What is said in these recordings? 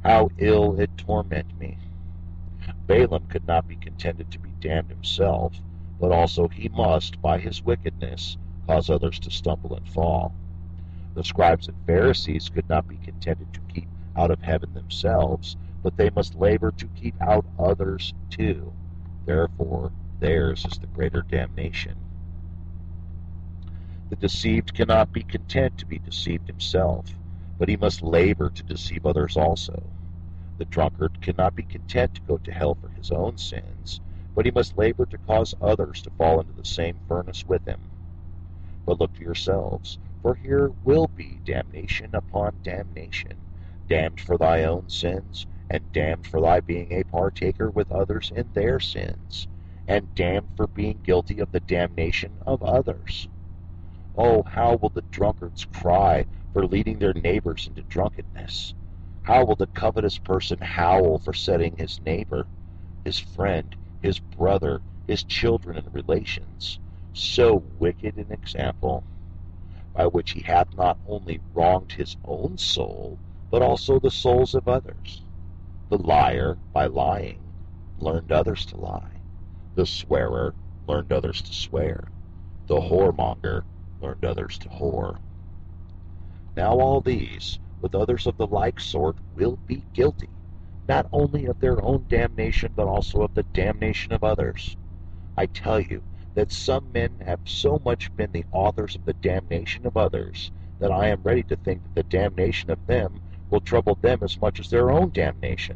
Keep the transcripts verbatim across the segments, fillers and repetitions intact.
How ill it torment me! Balaam could not be contented to be damned himself, but also he must, by his wickedness, cause others to stumble and fall. The scribes and Pharisees could not be contented to keep out of heaven themselves, but they must labor to keep out others too. Therefore, theirs is the greater damnation. The deceived cannot be content to be deceived himself, but he must labor to deceive others also. The drunkard cannot be content to go to hell for his own sins, but he must labor to cause others to fall into the same furnace with him. But look to yourselves, for here will be damnation upon damnation, damned for thy own sins, and damned for thy being a partaker with others in their sins, and damned for being guilty of the damnation of others. Oh, how will the drunkards cry for leading their neighbors into drunkenness? How will the covetous person howl for setting his neighbor, his friend, his brother, his children and relations, so wicked an example, by which he hath not only wronged his own soul, but also the souls of others? The liar, by lying, learned others to lie. The swearer learned others to swear. The whoremonger learned others to whore. Now all these, with others of the like sort, will be guilty, not only of their own damnation, but also of the damnation of others. I tell you that some men have so much been the authors of the damnation of others, that I am ready to think that the damnation of them will trouble them as much as their own damnation.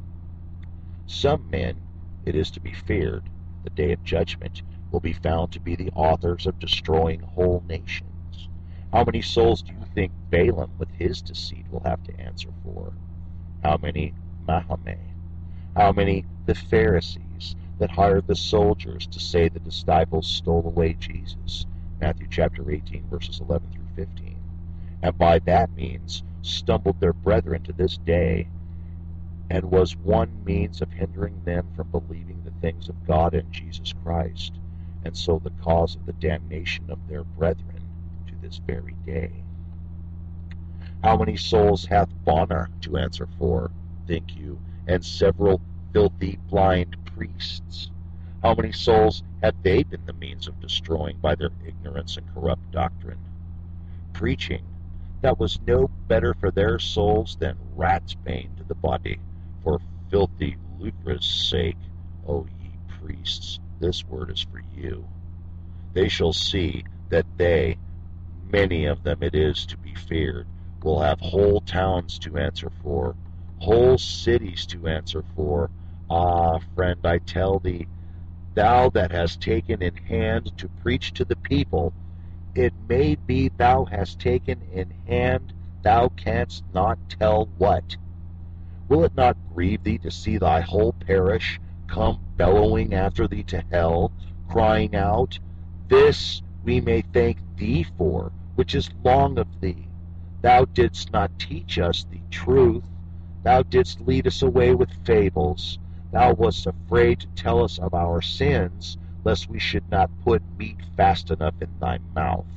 Some men, it is to be feared, the day of judgment, will be found to be the authors of destroying whole nations. How many souls do you think Balaam with his deceit will have to answer for? How many Mahomet? How many the Pharisees that hired the soldiers to say the disciples stole away Jesus? Matthew chapter eighteen, verses eleven through fifteen. And by that means stumbled their brethren to this day, and was one means of hindering them from believing the things of God and Jesus Christ, and so the cause of the damnation of their brethren to this very day. How many souls hath Bonner to answer for, think you, and several filthy blind priests? How many souls have they been the means of destroying by their ignorance and corrupt doctrine? Preaching that was no better for their souls than rat's bane to the body, for filthy lucre's sake. O ye priests, this word is for you. They shall see that they, many of them it is to be feared, will have whole towns to answer for, whole cities to answer for. Ah, friend, I tell thee, thou that hast taken in hand to preach to the people, it may be thou hast taken in hand thou canst not tell what. Will it not grieve thee to see thy whole parish come bellowing after thee to hell, crying out, This we may thank thee for, which is long of thee. Thou didst not teach us the truth. Thou didst lead us away with fables. Thou wast afraid to tell us of our sins, lest we should not put meat fast enough in thy mouth.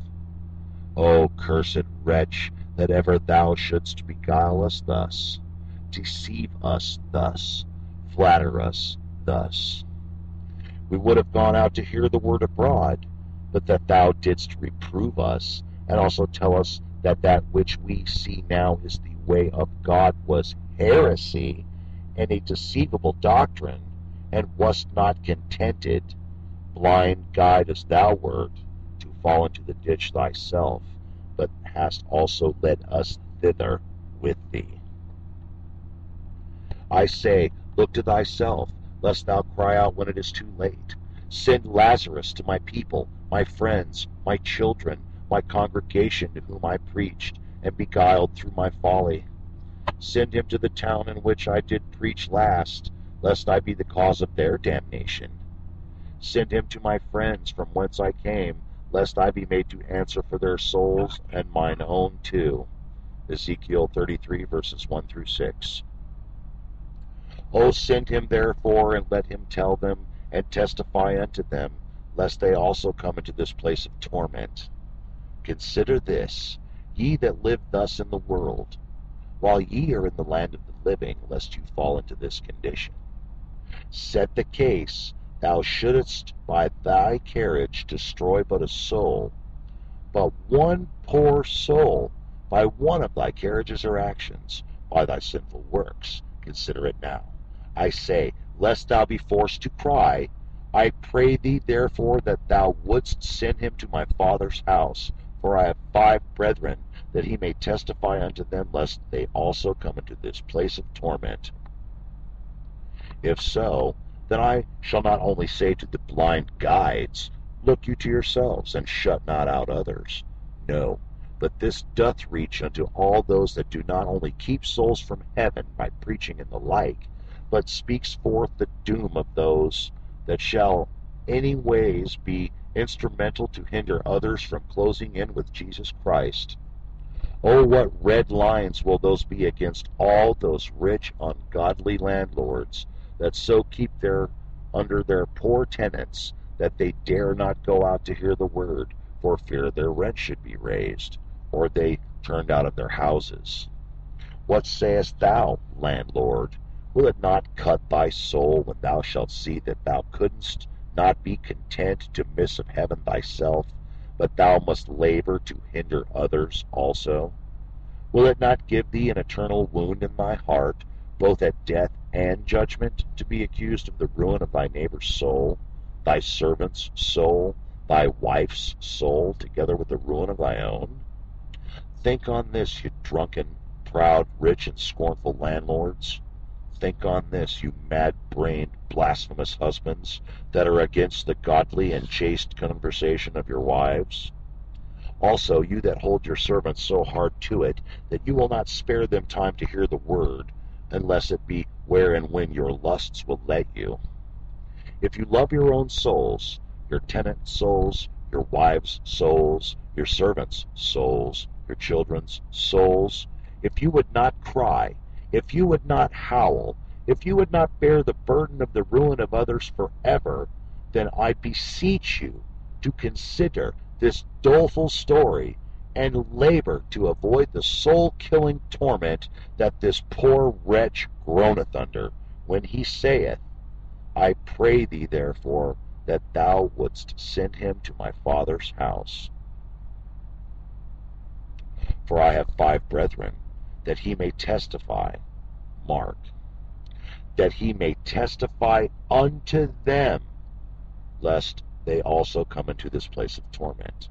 O cursed wretch, that ever thou shouldst beguile us thus, deceive us thus, flatter us thus. We would have gone out to hear the word abroad, but that thou didst reprove us, and also tell us that that which we see now is the way of God was heresy and a deceivable doctrine, and wast not contented, blind guide as thou wert, to fall into the ditch thyself, but hast also led us thither with thee. I say, look to thyself, lest thou cry out when it is too late. Send Lazarus to my people, my friends, my children, my congregation to whom I preached, and beguiled through my folly. Send him to the town in which I did preach last, lest I be the cause of their damnation. Send him to my friends from whence I came, lest I be made to answer for their souls and mine own too. Ezekiel thirty-three, verses one through six. O send him therefore, and let him tell them, and testify unto them, lest they also come into this place of torment. Consider this, ye that live thus in the world, while ye are in the land of the living, lest you fall into this condition. Set the case, thou shouldst by thy carriage destroy but a soul, but one poor soul, by one of thy carriages or actions, by thy sinful works. Consider it now. I say, lest thou be forced to cry, I pray thee therefore that thou wouldst send him to my father's house, for I have five brethren, that he may testify unto them, lest they also come into this place of torment. If so, then I shall not only say to the blind guides, Look you to yourselves, and shut not out others. No, but this doth reach unto all those that do not only keep souls from heaven by preaching and the like, but speaks forth the doom of those that shall any ways be instrumental to hinder others from closing in with Jesus Christ. Oh, what red lines will those be against all those rich, ungodly landlords that so keep their under their poor tenants that they dare not go out to hear the word, for fear their rent should be raised, or they turned out of their houses. What sayest thou, landlord? Will it not cut thy soul when thou shalt see that thou couldst not be content to miss of heaven thyself, but thou must labor to hinder others also? Will it not give thee an eternal wound in thy heart, both at death and judgment, to be accused of the ruin of thy neighbor's soul, thy servant's soul, thy wife's soul, together with the ruin of thy own? Think on this, you drunken, proud, rich, and scornful landlords. Think on this, you mad-brained, blasphemous husbands, that are against the godly and chaste conversation of your wives. Also, you that hold your servants so hard to it, that you will not spare them time to hear the word, unless it be where and when your lusts will let you. If you love your own souls, your tenants' souls, your wives' souls, your servants' souls, your children's souls, if you would not cry, if you would not howl, if you would not bear the burden of the ruin of others forever, then I beseech you to consider this doleful story and labor to avoid the soul-killing torment that this poor wretch groaneth under, when he saith, I pray thee therefore that thou wouldst send him to my father's house. For I have five brethren, that he may testify, mark, that he may testify unto them, lest they also come into this place of torment.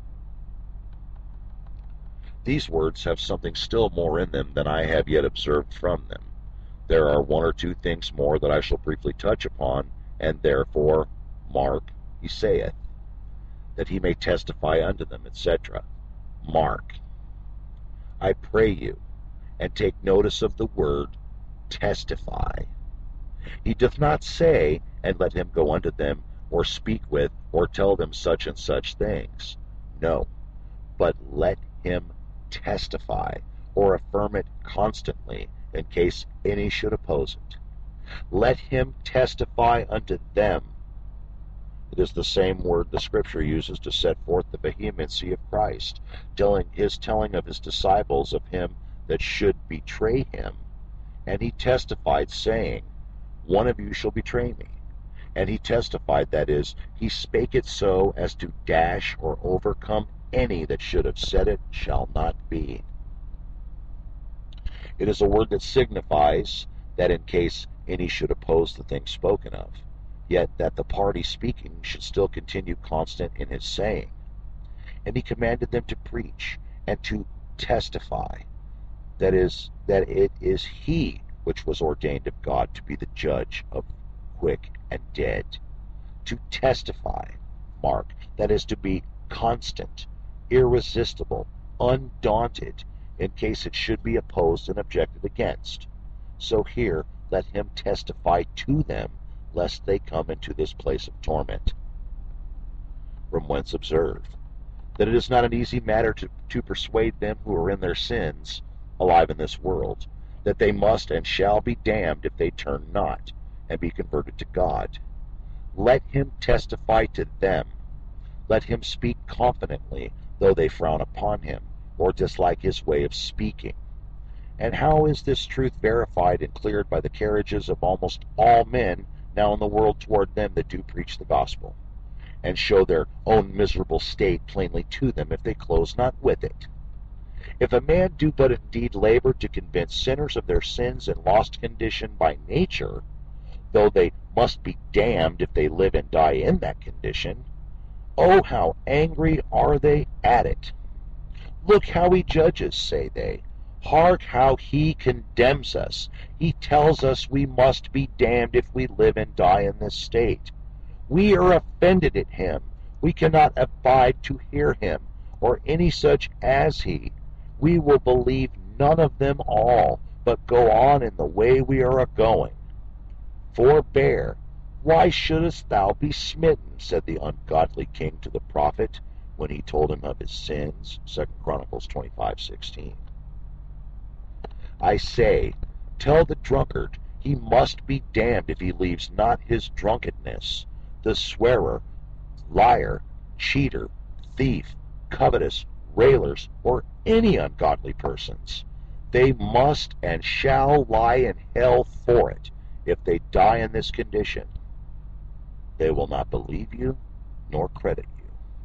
These words have something still more in them than I have yet observed from them. There are one or two things more that I shall briefly touch upon, and therefore, mark, he saith, that he may testify unto them, et cetera. Mark, I pray you, and take notice of the word testify. He doth not say, and let him go unto them, or speak with, or tell them such and such things. No, but let him testify, or affirm it constantly, in case any should oppose it. Let him testify unto them. It is the same word the Scripture uses to set forth the vehemency of Christ, telling his telling of his disciples of him that should betray him. And he testified, saying, One of you shall betray me. And he testified, that is, he spake it so as to dash or overcome any that should have said it shall not be. It is a word that signifies that in case any should oppose the thing spoken of, yet that the party speaking should still continue constant in his saying. And he commanded them to preach and to testify, that is, that it is he which was ordained of God to be the judge of quick and dead. To testify, mark, that is to be constant, irresistible, undaunted, in case it should be opposed and objected against. So here let him testify to them, lest they come into this place of torment. From whence observe, that it is not an easy matter to, to persuade them who are in their sins, alive in this world, that they must and shall be damned if they turn not, and be converted to God. Let him testify to them. Let him speak confidently, though they frown upon him, or dislike his way of speaking. And how is this truth verified and cleared by the carriages of almost all men now in the world toward them that do preach the gospel, and show their own miserable state plainly to them, if they close not with it? If a man do but indeed labor to convince sinners of their sins and lost condition by nature, though they must be damned if they live and die in that condition, oh, how angry are they at it! Look how he judges, say they. Hark how he condemns us. He tells us we must be damned if we live and die in this state. We are offended at him. We cannot abide to hear him, or any such as he. We will believe none of them all, but go on in the way we are a-going. Forbear. Why shouldest thou be smitten? Said the ungodly king to the prophet, when he told him of his sins. Second Chronicles twenty-five sixteen. I say, tell the drunkard he must be damned if he leaves not his drunkenness. The swearer, liar, cheater, thief, covetous, railers, or any ungodly persons, they must and shall lie in hell for it, if they die in this condition. They will not believe you, nor credit you.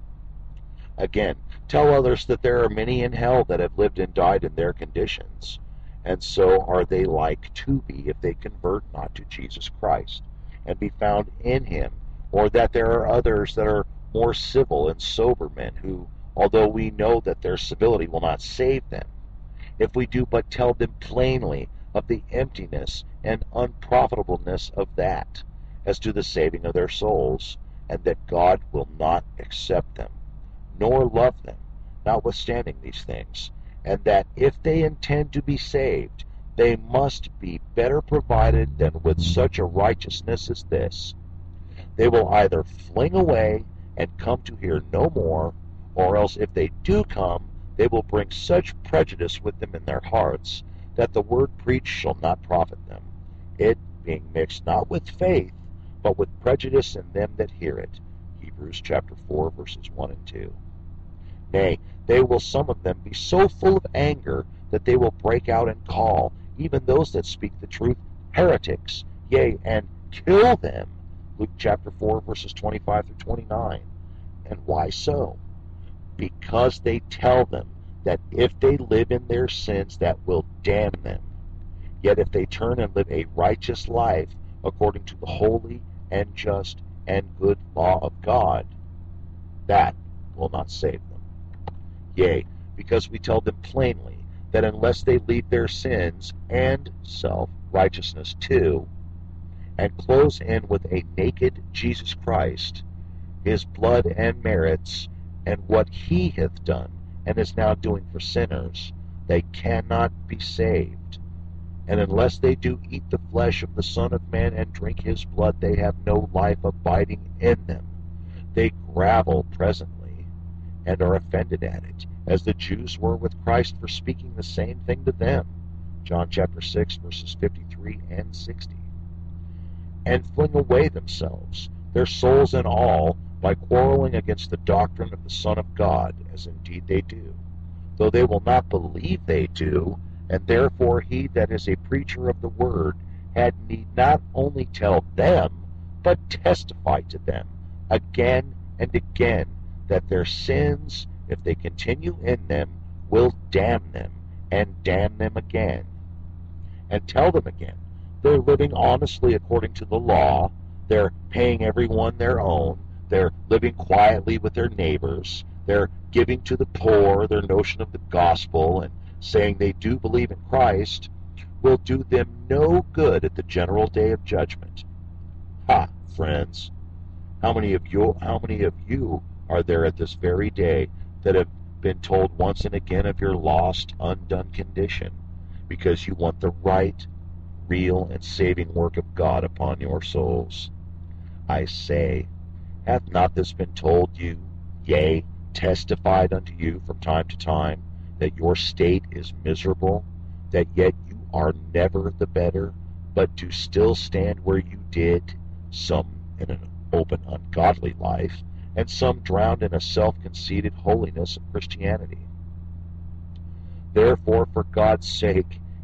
Again, tell others that there are many in hell that have lived and died in their conditions, and so are they like to be if they convert not to Jesus Christ, and be found in him, or that there are others that are more civil and sober men, who, although we know that their civility will not save them, if we do but tell them plainly of the emptiness and unprofitableness of that, as to the saving of their souls, and that God will not accept them, nor love them, notwithstanding these things, and that if they intend to be saved, they must be better provided than with such a righteousness as this. They will either fling away and come to hear no more, or else if they do come, they will bring such prejudice with them in their hearts, that the word preached shall not profit them, it being mixed not with faith, but with prejudice in them that hear it. Hebrews chapter four, verses one and two. Nay, they will some of them be so full of anger that they will break out and call, even those that speak the truth, heretics, yea, and kill them. Luke chapter four, verses twenty-five through twenty-nine. And why so? Because they tell them that if they live in their sins, that will damn them. Yet if they turn and live a righteous life, according to the holy and just and good law of God, that will not save them. Yea, because we tell them plainly that unless they leave their sins and self-righteousness too, and close in with a naked Jesus Christ, his blood and merits, and what he hath done and is now doing for sinners, they cannot be saved. And unless they do eat the flesh of the Son of Man and drink his blood, they have no life abiding in them. They gravel presently, and are offended at it, as the Jews were with Christ for speaking the same thing to them. John chapter six, verses fifty-three and sixty. And fling away themselves, their souls and all, by quarreling against the doctrine of the Son of God, as indeed they do, though they will not believe they do, and therefore he that is a preacher of the word had need not only tell them, but testify to them again and again, that their sins, if they continue in them, will damn them, and damn them again. And tell them again, they're living honestly according to the law, they're paying everyone their own, they're living quietly with their neighbors, they're giving to the poor their notion of the gospel, and saying they do believe in Christ, will do them no good at the general day of judgment. Ha, friends! How many of you, how many of you are there at this very day that have been told once and again of your lost, undone condition, because you want the right, real, and saving work of God upon your souls? I say, hath not this been told you, yea, testified unto you from time to time, that your state is miserable, that yet you are never the better, but do still stand where you did, some in an open ungodly life, and some drowned in a self-conceited holiness of Christianity? Therefore, for God's sake,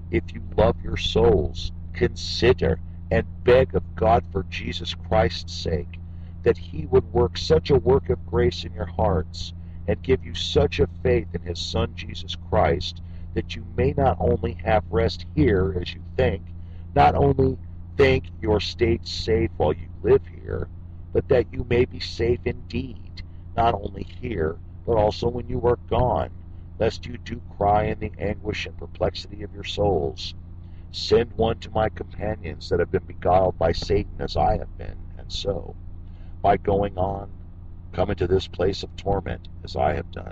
If you love your souls, consider and beg of God for Jesus Christ's sake that he would work such a work of grace in your hearts and give you such a faith in his Son Jesus Christ that you may not only have rest here as you think, not only think your state safe while you live here, but that you may be safe indeed, not only here, but also when you are gone, lest you do cry in the anguish and perplexity of your souls. Send one to my companions that have been beguiled by Satan as I have been, and so, by going on, come into this place of torment as I have done.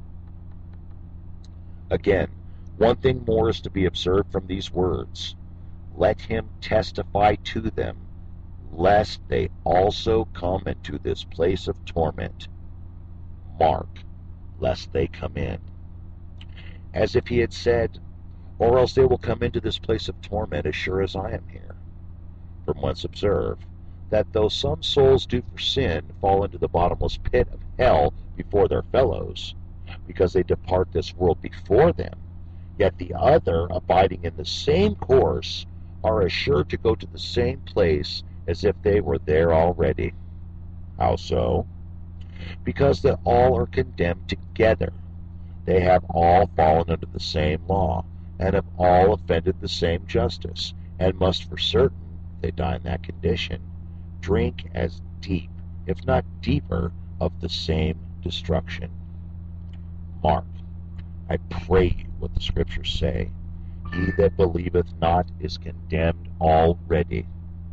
Again, one thing more is to be observed from these words. Let him testify to them, lest they also come into this place of torment. Mark, lest they come in. As if he had said, or else they will come into this place of torment as sure as I am here. From whence observe, that though some souls do for sin fall into the bottomless pit of hell before their fellows, because they depart this world before them, yet the other, abiding in the same course, are as sure to go to the same place as if they were there already. How so? Because that all are condemned together. They have all fallen under the same law, and have all offended the same justice, and must for certain, if they die in that condition, drink as deep, if not deeper, of the same destruction. Mark, I pray you what the Scriptures say. He that believeth not is condemned already.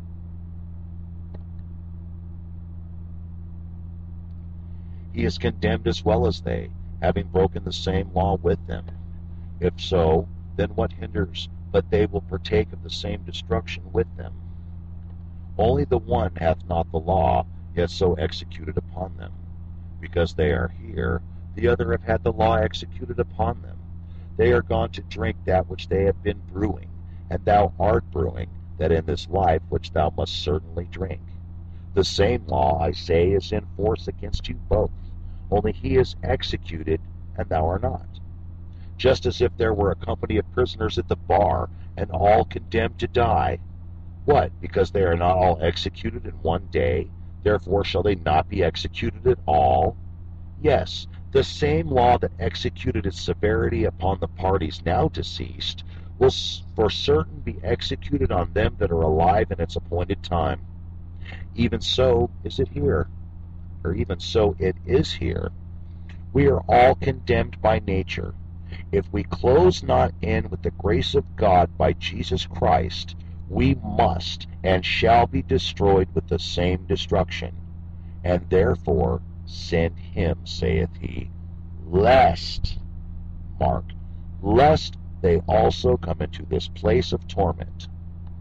He is condemned as well as they, having broken the same law with them. If so, then what hinders but they will partake of the same destruction with them? Only the one hath not the law, yet so executed upon them. Because they are here, the other have had the law executed upon them. They are gone to drink that which they have been brewing, and thou art brewing that in this life which thou must certainly drink. The same law, I say, is in force against you both, only he is executed, and thou art not. Just as if there were a company of prisoners at the bar, and all condemned to die. What, because they are not all executed in one day, therefore shall they not be executed at all? Yes, the same law that executed its severity upon the parties now deceased will for certain be executed on them that are alive in its appointed time. Even so is it here, or even so it is here. We are all condemned by nature. If we close not in with the grace of God by Jesus Christ, we must and shall be destroyed with the same destruction. And therefore send him, saith he, lest, mark, lest they also come into this place of torment.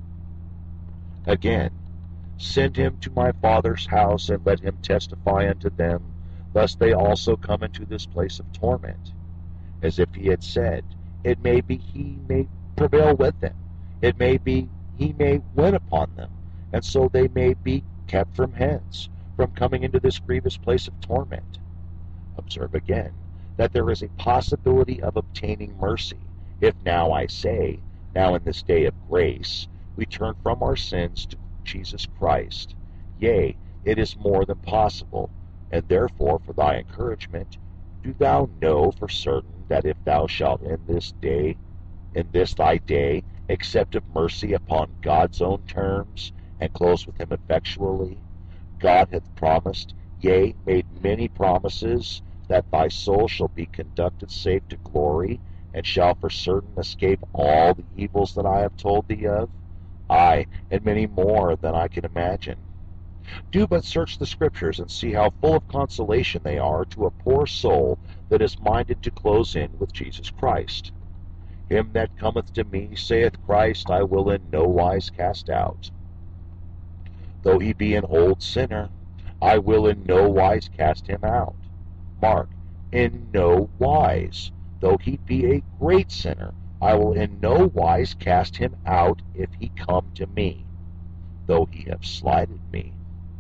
Again, send him to my Father's house, and let him testify unto them, lest they also come into this place of torment. As if he had said, it may be he may prevail with them, it may be he may win upon them, and so they may be kept from hence, from coming into this grievous place of torment. Observe again, that there is a possibility of obtaining mercy, if now, I say, now in this day of grace, we turn from our sins to Jesus Christ. Yea, it is more than possible, and therefore, for thy encouragement, do thou know for certain that if thou shalt in this day, in this thy day, accept of mercy upon God's own terms, and close with him effectually, God hath promised, yea, made many promises, that thy soul shall be conducted safe to glory, and shall for certain escape all the evils that I have told thee of, aye, and many more than I can imagine. Do but search the Scriptures, and see how full of consolation they are to a poor soul that is minded to close in with Jesus Christ. Him that cometh to me, saith Christ, I will in no wise cast out. Though he be an old sinner, I will in no wise cast him out. Mark, in no wise. Though he be a great sinner, I will in no wise cast him out if he come to me, though he have slighted me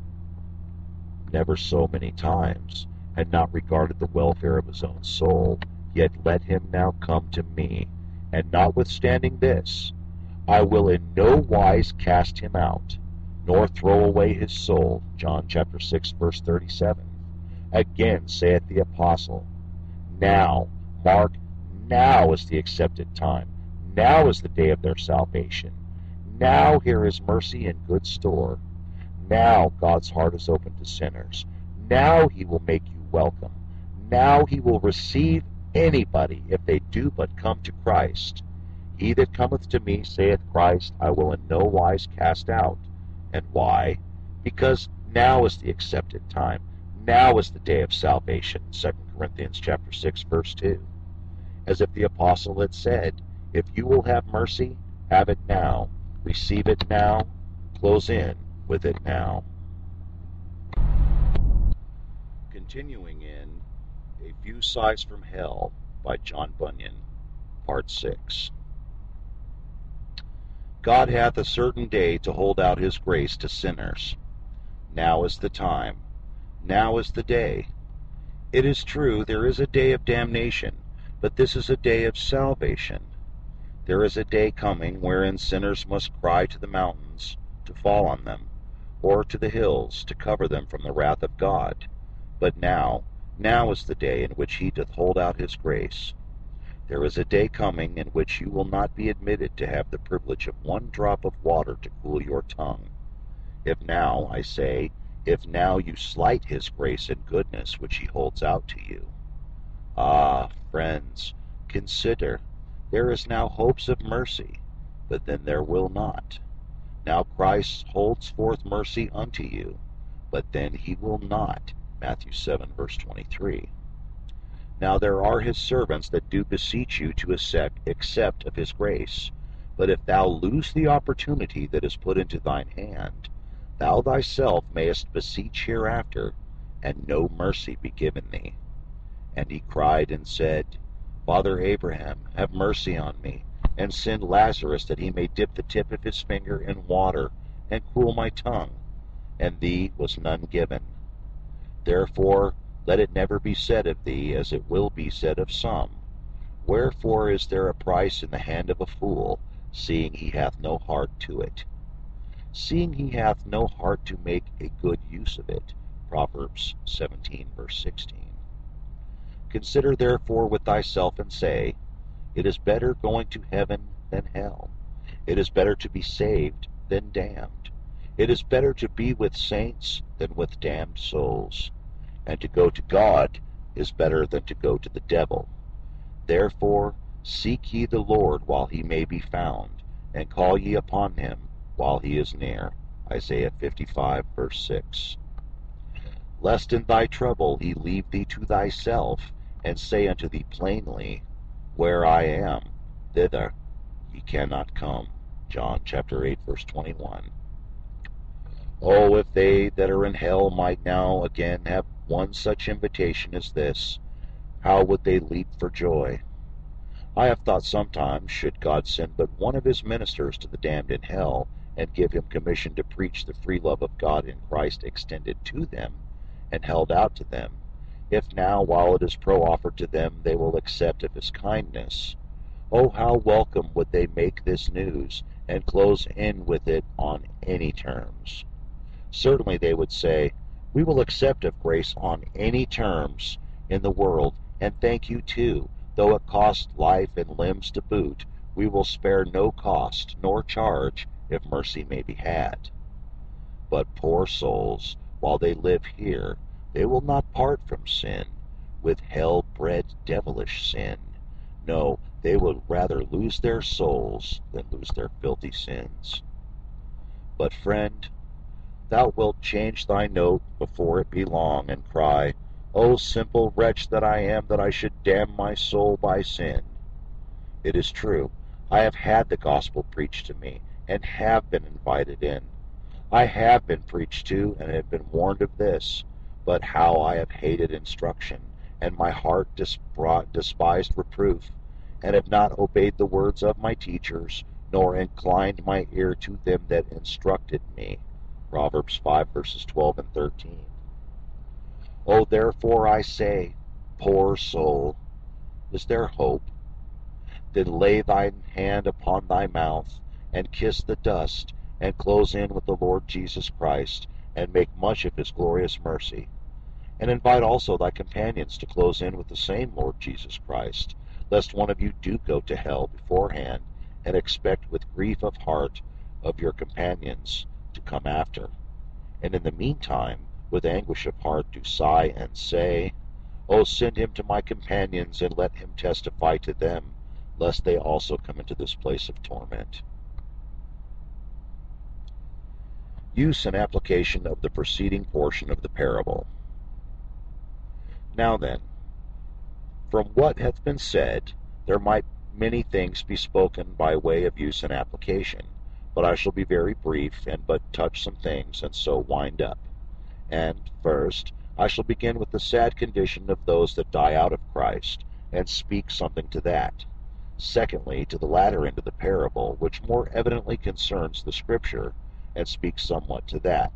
never so many times, and not regarded the welfare of his own soul, yet let him now come to me, And notwithstanding this, I will in no wise cast him out, nor throw away his soul. John chapter six, verse thirty-seven. Again saith the apostle, now, mark, now is the accepted time. Now is the day of their salvation. Now here is mercy in good store. Now God's heart is open to sinners. Now he will make you welcome. Now he will receive anybody if they do but come to Christ. He that cometh to me, saith Christ, I will in no wise cast out. And why? Because now is the accepted time. Now is the day of salvation. Second Corinthians chapter six, verse two. As if the apostle had said, if you will have mercy, have it now. Receive it now. Close in with it now. Continuing in A Few Sighs from Hell by John Bunyan, Part six. God hath a certain day to hold out his grace to sinners. Now is the time. Now is the day. It is true, there is a day of damnation, but this is a day of salvation. There is a day coming wherein sinners must cry to the mountains to fall on them, or to the hills to cover them from the wrath of God. But now, now is the day in which he doth hold out his grace. There is a day coming in which you will not be admitted to have the privilege of one drop of water to cool your tongue. If now, I say, if now you slight his grace and goodness which he holds out to you. Ah, friends, consider, there is now hopes of mercy, but then there will not. Now Christ holds forth mercy unto you, but then he will not. Matthew seven, verse twenty-three. Now there are his servants that do beseech you to accept of his grace. But if thou lose the opportunity that is put into thine hand, thou thyself mayest beseech hereafter, and no mercy be given thee. And he cried and said, Father Abraham, have mercy on me, and send Lazarus that he may dip the tip of his finger in water, and cool my tongue. And thee was none given. Therefore let it never be said of thee, as it will be said of some. Wherefore is there a price in the hand of a fool, seeing he hath no heart to it? Seeing he hath no heart to make a good use of it. Proverbs seventeen, verse sixteen. Consider therefore with thyself, and say, it is better going to heaven than hell. It is better to be saved than damned. It is better to be with saints than with damned souls. And to go to God is better than to go to the devil. Therefore seek ye the Lord while he may be found, and call ye upon him while he is near. Isaiah fifty-five, verse six. Lest in thy trouble he leave thee to thyself, and say unto thee plainly, Where I am, thither ye cannot come. John chapter eight, verse twenty-one. Oh, if they that are in hell might now again have one such invitation as this, how would they leap for joy? I have thought sometimes, should God send but one of his ministers to the damned in hell, and give him commission to preach the free love of God in Christ extended to them, and held out to them, if now, while it is proffered to them, they will accept of his kindness, oh, how welcome would they make this news, and close in with it on any terms. Certainly they would say, we will accept of grace on any terms in the world, and thank you too, though it cost life and limbs to boot, we will spare no cost nor charge if mercy may be had. But poor souls, while they live here, they will not part from sin, with hell-bred devilish sin. No, they would rather lose their souls than lose their filthy sins. But friend, thou wilt change thy note before it be long, and cry, O simple wretch that I am, that I should damn my soul by sin. It is true, I have had the gospel preached to me, and have been invited in. I have been preached to, and have been warned of this, but how I have hated instruction, and my heart despised reproof, and have not obeyed the words of my teachers, nor inclined my ear to them that instructed me. Proverbs five, verses twelve and thirteen. O therefore I say, poor soul, is there hope? Then lay thine hand upon thy mouth, and kiss the dust, and close in with the Lord Jesus Christ, and make much of his glorious mercy. And invite also thy companions to close in with the same Lord Jesus Christ, lest one of you do go to hell beforehand, and expect with grief of heart of your companions to come after. And in the meantime, with anguish of heart do sigh and say, O send him to my companions, and let him testify to them, lest they also come into this place of torment. Use and application of the preceding portion of the parable. Now then, from what hath been said, there might many things be spoken by way of use and application, but I shall be very brief, and but touch some things, and so wind up. And, first, I shall begin with the sad condition of those that die out of Christ, and speak something to that. Secondly, to the latter end of the parable, which more evidently concerns the Scripture, and speak somewhat to that.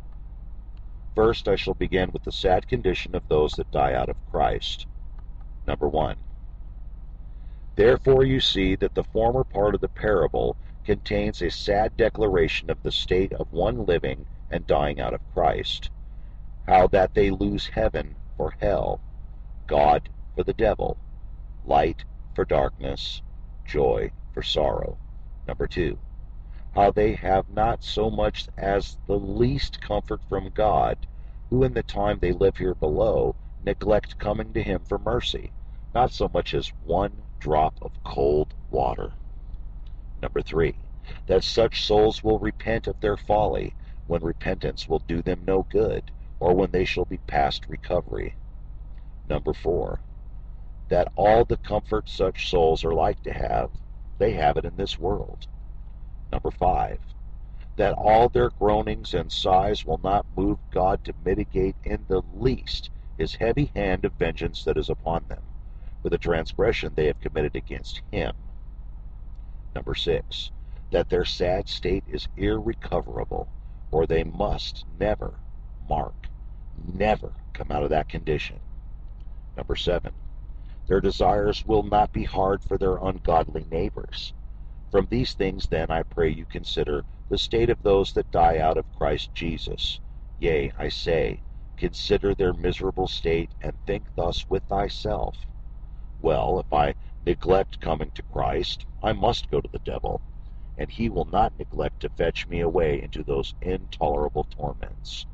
First, I shall begin with the sad condition of those that die out of Christ. Number one. Therefore you see that the former part of the parable contains a sad declaration of the state of one living and dying out of Christ, how that they lose heaven for hell, God for the devil, light for darkness, joy for sorrow. Number two. How they have not so much as the least comfort from God, who in the time they live here below neglect coming to him for mercy, not so much as one drop of cold water. Number three, that such souls will repent of their folly, when repentance will do them no good, or when they shall be past recovery. Number four, that all the comfort such souls are like to have, they have it in this world. Number five, that all their groanings and sighs will not move God to mitigate in the least his heavy hand of vengeance that is upon them, for the transgression they have committed against him. Number six, that their sad state is irrecoverable, or they must never, mark, never come out of that condition. Number seven, their desires will not be hard for their ungodly neighbors. From these things, then, I pray you consider the state of those that die out of Christ Jesus. Yea, I say, consider their miserable state, and think thus with thyself. Well, if I neglect coming to Christ, I must go to the devil, and he will not neglect to fetch me away into those intolerable torments.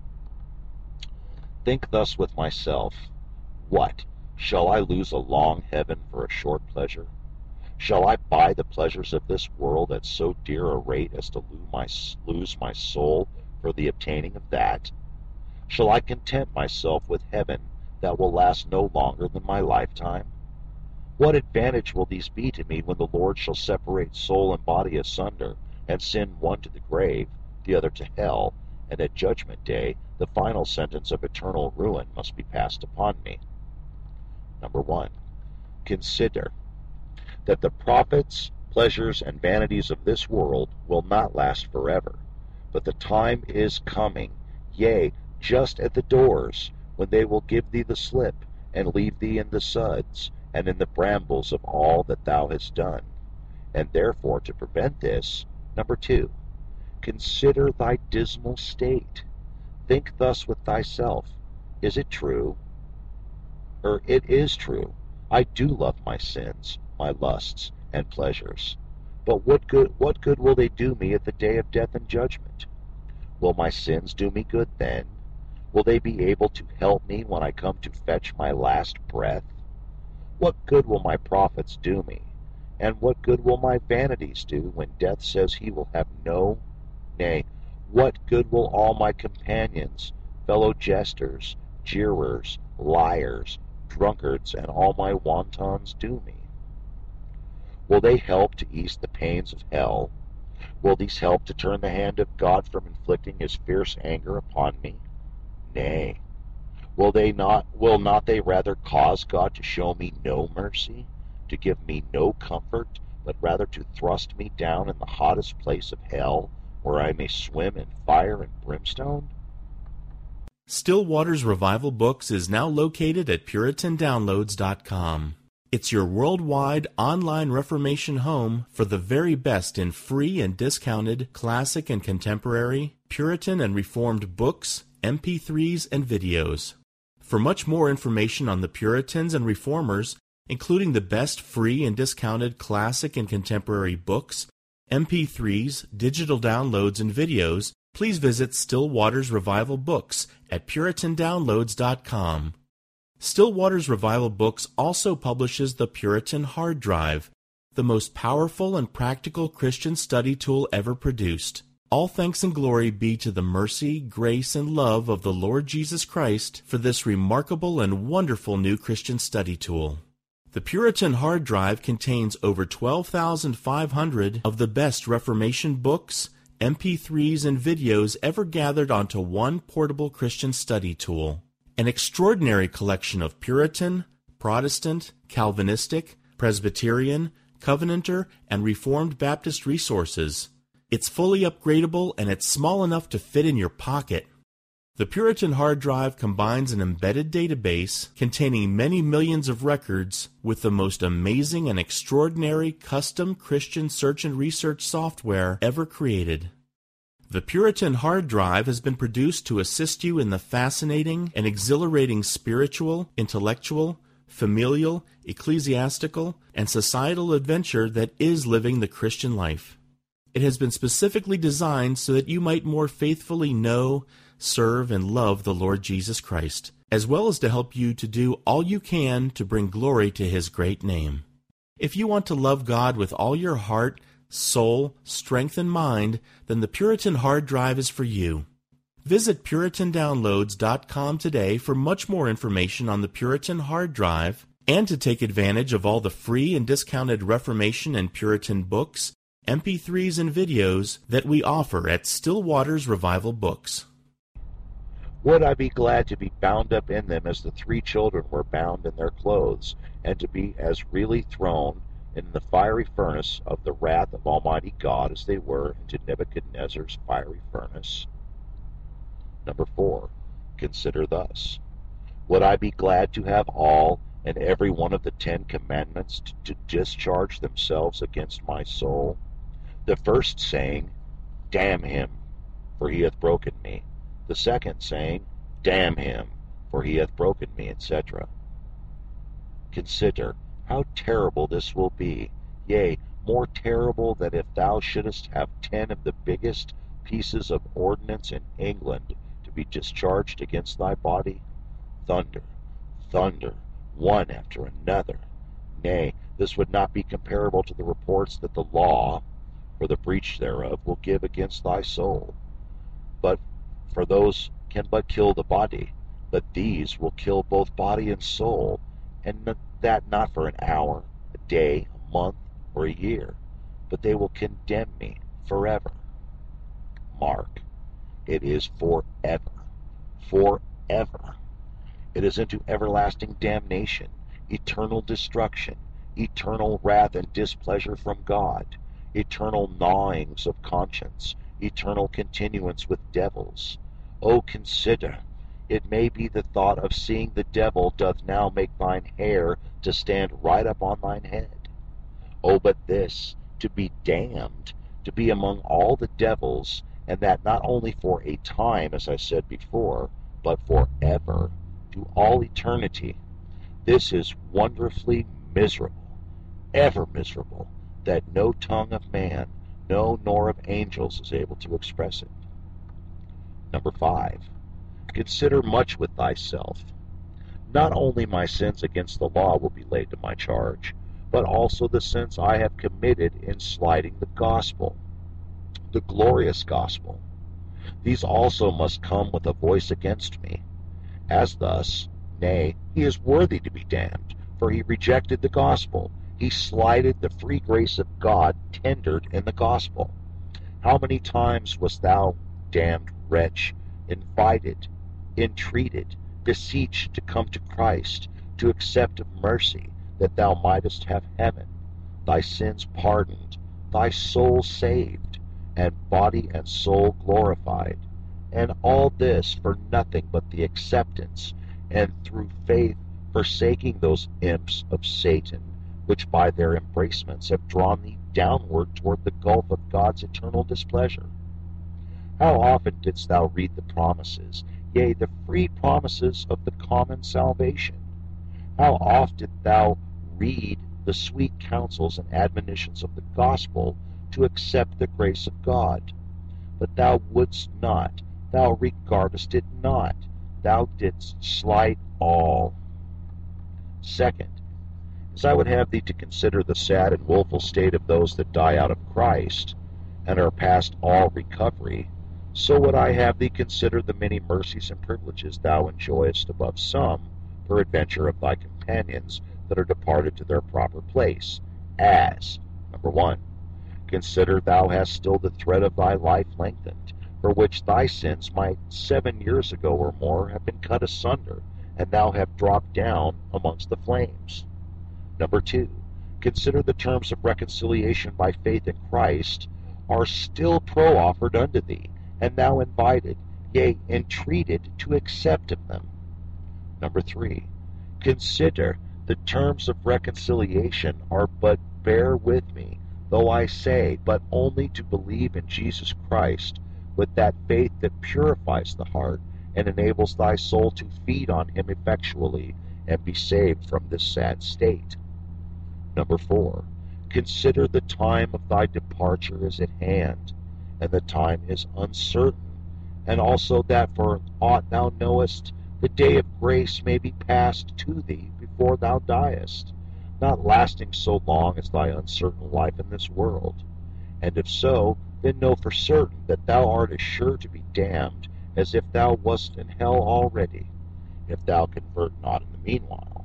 Think thus with myself, what, shall I lose a long heaven for a short pleasure? Shall I buy the pleasures of this world at so dear a rate as to lose my soul for the obtaining of that? Shall I content myself with heaven that will last no longer than my lifetime? What advantage will these be to me when the Lord shall separate soul and body asunder, and send one to the grave, the other to hell, and at judgment day the final sentence of eternal ruin must be passed upon me? Number one, consider that the profits, pleasures, and vanities of this world will not last forever, but the time is coming, yea, just at the doors, when they will give thee the slip, and leave thee in the suds, and in the brambles of all that thou hast done. And therefore, to prevent this, number two, consider thy dismal state. Think thus with thyself, is it true? Or it is true, I do love my sins, my lusts, and pleasures. But what good, what good will they do me at the day of death and judgment? Will my sins do me good then? Will they be able to help me when I come to fetch my last breath? What good will my profits do me? And what good will my vanities do when death says he will have no? Nay, what good will all my companions, fellow jesters, jeerers, liars, drunkards, and all my wantons do me? Will they help to ease the pains of hell? Will these help to turn the hand of God from inflicting his fierce anger upon me? Nay. Will they not will not they rather cause God to show me no mercy, to give me no comfort, but rather to thrust me down in the hottest place of hell, where I may swim in fire and brimstone? Still Waters Revival Books is now located at Puritan Downloads dot com. It's your worldwide online Reformation home for the very best in free and discounted classic and contemporary, Puritan and Reformed books, M P threes, and videos. For much more information on the Puritans and Reformers, including the best free and discounted classic and contemporary books, M P threes, digital downloads, and videos, please visit Still Waters Revival Books at Puritan Downloads dot com. Still Waters Revival Books also publishes the Puritan Hard Drive, the most powerful and practical Christian study tool ever produced. All thanks and glory be to the mercy, grace, and love of the Lord Jesus Christ for this remarkable and wonderful new Christian study tool. The Puritan Hard Drive contains over twelve thousand five hundred of the best Reformation books, M P threes, and videos ever gathered onto one portable Christian study tool. An extraordinary collection of Puritan, Protestant, Calvinistic, Presbyterian, Covenanter, and Reformed Baptist resources. It's fully upgradable and it's small enough to fit in your pocket. The Puritan Hard Drive combines an embedded database containing many millions of records with the most amazing and extraordinary custom Christian search and research software ever created. The Puritan Hard Drive has been produced to assist you in the fascinating and exhilarating spiritual, intellectual, familial, ecclesiastical, and societal adventure that is living the Christian life. It has been specifically designed so that you might more faithfully know, serve, and love the Lord Jesus Christ, as well as to help you to do all you can to bring glory to His great name. If you want to love God with all your heart, soul, strength, and mind, then the Puritan Hard Drive is for you. Visit Puritan Downloads dot com today for much more information on the Puritan Hard Drive and to take advantage of all the free and discounted Reformation and Puritan books, M P threes, and videos that we offer at Still Waters Revival Books. Would I be glad to be bound up in them as the three children were bound in their clothes, and to be as really thrown in the fiery furnace of the wrath of Almighty God as they were into Nebuchadnezzar's fiery furnace? Number four, consider thus. Would I be glad to have all and every one of the Ten Commandments to, to discharge themselves against my soul? The first saying, Damn him, for he hath broken me. The second saying, Damn him, for he hath broken me, et cetera. Consider how terrible this will be, yea, more terrible than if thou shouldest have ten of the biggest pieces of ordnance in England to be discharged against thy body. Thunder, thunder, one after another. Nay, this would not be comparable to the reports that the law, for the breach thereof, will give against thy soul. But for those can but kill the body, but these will kill both body and soul, and that not for an hour, a day, a month, or a year, but they will condemn me forever. Mark, it is forever, forever. It is into everlasting damnation, eternal destruction, eternal wrath and displeasure from God, eternal gnawings of conscience, eternal continuance with devils. O consider, it may be the thought of seeing the devil doth now make thine hair to stand right up on thine head. O but this, to be damned, to be among all the devils, and that not only for a time, as I said before, but forever, to all eternity. This is wonderfully miserable, ever miserable, that no tongue of man, no nor of angels is able to express it. Number five, consider much with thyself. Not only my sins against the law will be laid to my charge, but also the sins I have committed in slighting the gospel, the glorious gospel. These also must come with a voice against me. As thus, nay, he is worthy to be damned, for he rejected the gospel. He slighted the free grace of God tendered in the gospel. How many times wast thou, damned wretch, invited, entreated, beseeched to come to Christ, to accept of mercy, that thou mightest have heaven, thy sins pardoned, thy soul saved, and body and soul glorified, and all this for nothing but the acceptance, and through faith forsaking those imps of Satan, which by their embracements have drawn thee downward toward the gulf of God's eternal displeasure? How often didst thou read the promises, yea, the free promises of the common salvation? How oft didst thou read the sweet counsels and admonitions of the gospel to accept the grace of God? But thou wouldst not, thou regardest it not, thou didst slight all. Second, as I would have thee to consider the sad and woeful state of those that die out of Christ, and are past all recovery, so would I have thee consider the many mercies and privileges thou enjoyest above some, peradventure, of thy companions that are departed to their proper place, as, number one, consider thou hast still the thread of thy life lengthened, for which thy sins might seven years ago or more have been cut asunder, and thou have dropped down amongst the flames. Number two, consider the terms of reconciliation by faith in Christ are still pro-offered unto thee, and thou invited, yea, entreated to accept of them. Number three, consider the terms of reconciliation are but bear with me, though I say, but only to believe in Jesus Christ, with that faith that purifies the heart and enables thy soul to feed on him effectually and be saved from this sad state. Number four, consider the time of thy departure is at hand, and the time is uncertain, and also that for aught thou knowest, the day of grace may be passed to thee before thou diest, not lasting so long as thy uncertain life in this world. And if so, then know for certain that thou art as sure to be damned as if thou wast in hell already, if thou convert not in the meanwhile.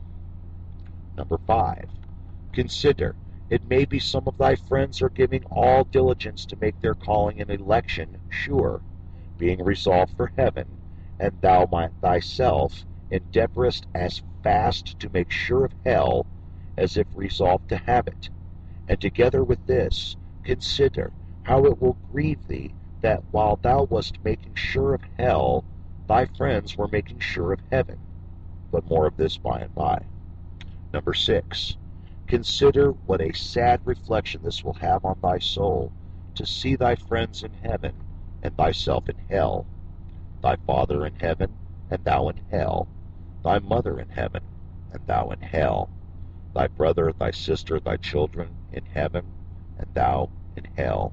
Number five, consider, it may be some of thy friends are giving all diligence to make their calling and election sure, being resolved for heaven, and thou might thyself endeavorest as fast to make sure of hell as if resolved to have it. And together with this, consider how it will grieve thee that while thou wast making sure of hell, thy friends were making sure of heaven. But more of this by and by. Number six, consider what a sad reflection this will have on thy soul, to see thy friends in heaven, and thyself in hell, thy father in heaven, and thou in hell, thy mother in heaven, and thou in hell, thy brother, thy sister, thy children in heaven, and thou in hell.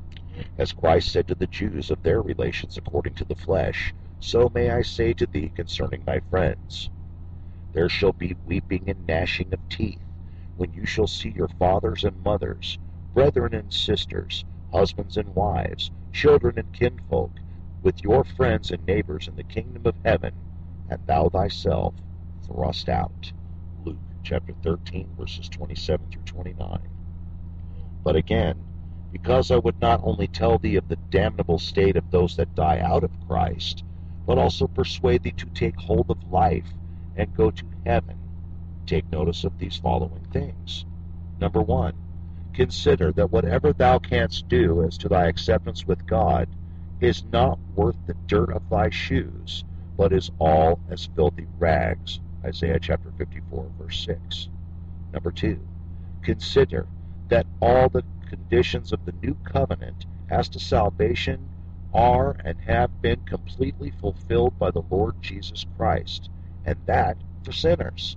As Christ said to the Jews of their relations according to the flesh, so may I say to thee concerning thy friends. There shall be weeping and gnashing of teeth, when you shall see your fathers and mothers, brethren and sisters, husbands and wives, children and kinfolk, with your friends and neighbors in the kingdom of heaven, and thou thyself thrust out. Luke chapter thirteen, verses twenty-seven through twenty-nine. But again, because I would not only tell thee of the damnable state of those that die out of Christ, but also persuade thee to take hold of life and go to heaven, take notice of these following things. Number one, consider that whatever thou canst do as to thy acceptance with God is not worth the dirt of thy shoes, but is all as filthy rags. Isaiah chapter fifty-four, verse six. Number two, consider that all the conditions of the new covenant as to salvation are and have been completely fulfilled by the Lord Jesus Christ, and that for sinners.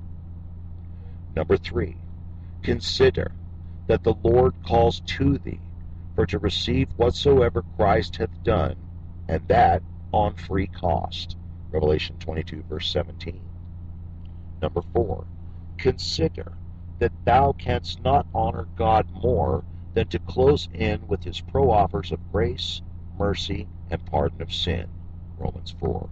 Number three, consider that the Lord calls to thee for to receive whatsoever Christ hath done, and that on free cost. Revelation twenty-two, verse seventeen. Number four, consider that thou canst not honor God more than to close in with his pro-offers of grace, mercy, and pardon of sin. Romans four.